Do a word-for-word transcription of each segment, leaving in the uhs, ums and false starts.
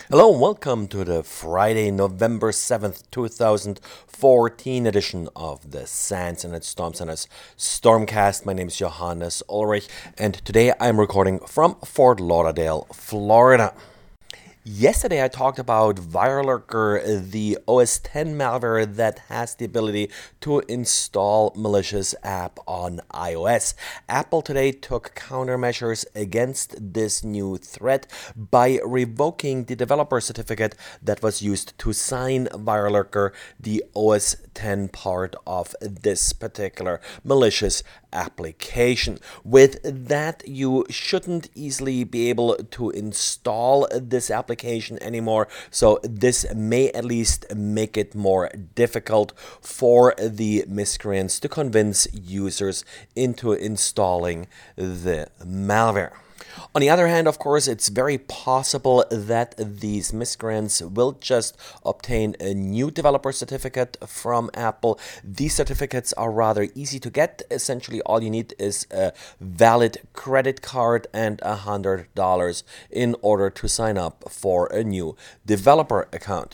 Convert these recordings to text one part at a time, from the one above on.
Hello and welcome to the Friday, November seventh, two thousand fourteen edition of the SANS and Storm Center's Stormcast. My name is Johannes Ulrich and today I'm recording from Fort Lauderdale, Florida. Yesterday I talked about ViruLurker, the O S ten malware that has the ability to install malicious app on iOS. Apple today took countermeasures against this new threat by revoking the developer certificate that was used to sign ViruLurker, the O S ten part of this particular malicious application. With that, you shouldn't easily be able to install this application anymore, so this may at least make it more difficult for the miscreants to convince users into installing the malware. On the other hand, of course, it's very possible that these miscreants will just obtain a new developer certificate from Apple. These certificates are rather easy to get. Essentially, all you need is a valid credit card and one hundred dollars in order to sign up for a new developer account.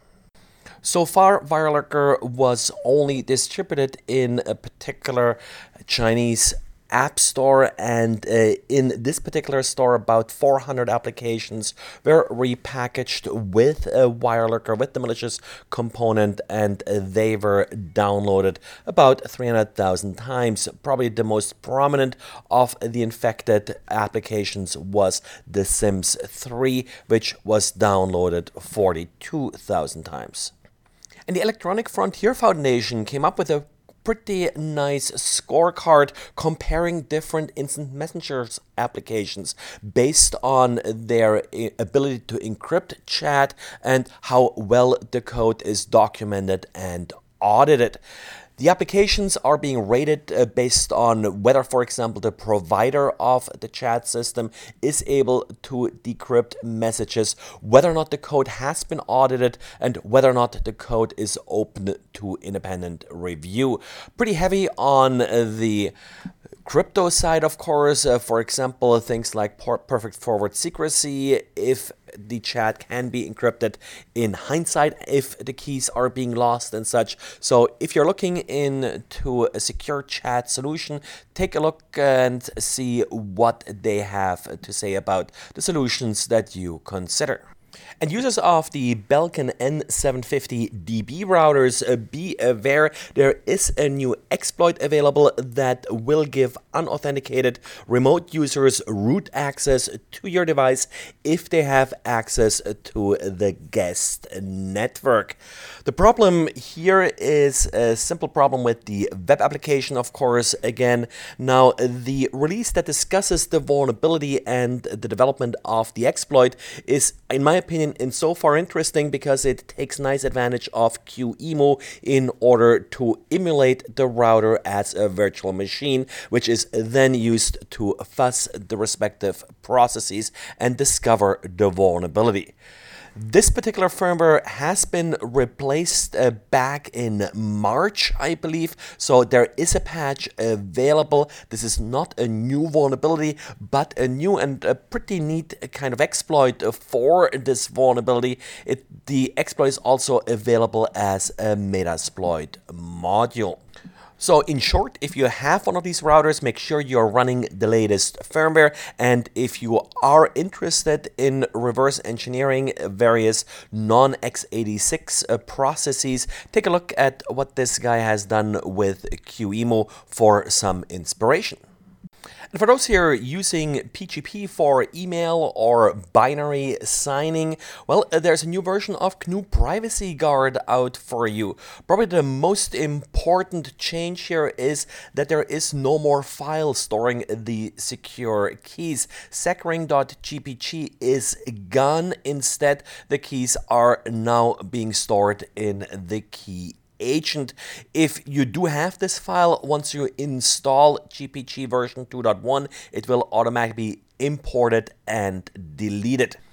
So far, ViruLurker was only distributed in a particular Chinese App Store, and uh, in this particular store about four hundred applications were repackaged with a ViruLurker, with the malicious component, and uh, they were downloaded about three hundred thousand times. Probably the most prominent of the infected applications was The Sims three, which was downloaded forty-two thousand times. And the Electronic Frontier Foundation came up with a pretty nice scorecard comparing different instant messengers applications based on their ability to encrypt chat and how well the code is documented and audited. The applications are being rated uh, based on whether, for example, the provider of the chat system is able to decrypt messages, whether or not the code has been audited, and whether or not the code is open to independent review. Pretty heavy on uh, the crypto side, of course. Uh, for example, things like perfect forward secrecy, if the chat can be encrypted in hindsight, if the keys are being lost and such. So if you're looking into a secure chat solution, take a look and see what they have to say about the solutions that you consider. And users of the Belkin N seven fifty D B routers, uh, be aware there is a new exploit available that will give unauthenticated remote users root access to your device if they have access to the guest network. The problem here is a simple problem with the web application, of course. Again, now the release that discusses the vulnerability and the development of the exploit is, in my opinion, insofar interesting because it takes nice advantage of QEMU in order to emulate the router as a virtual machine, which is then used to fuzz the respective processes and discover the vulnerability. This particular firmware has been replaced uh, back in March, I believe, so there is a patch available. This is not a new vulnerability, but a new and a pretty neat kind of exploit for this vulnerability. It, the exploit is also available as a Metasploit module. So in short, if you have one of these routers, make sure you're running the latest firmware. And if you are interested in reverse engineering various non x eighty-six uh, processes, take a look at what this guy has done with QEMU for some inspiration. And for those here using P G P for email or binary signing, well, uh, there's a new version of G N U Privacy Guard out for you. Probably the most important change here is that there is no more file storing the secure keys. Securing dot G P G is gone. Instead, the keys are now being stored in the key agent. If you do have this file, once you install G P G version two point one, it will automatically be imported and deleted.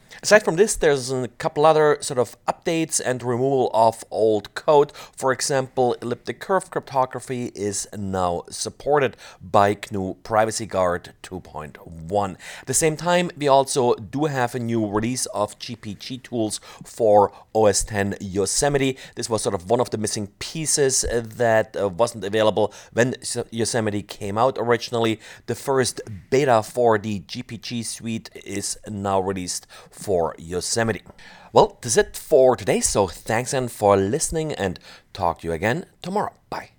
Aside from this, there's a couple other sort of updates and removal of old code. For example, elliptic curve cryptography is now supported by G N U Privacy Guard two point one. At the same time, we also do have a new release of G P G tools for O S ten Yosemite. This was sort of one of the missing pieces that uh, wasn't available when Yosemite came out originally. The first beta for the G P G suite is now released for Yosemite. Well, that's it for today, so thanks again for listening and talk to you again tomorrow. Bye.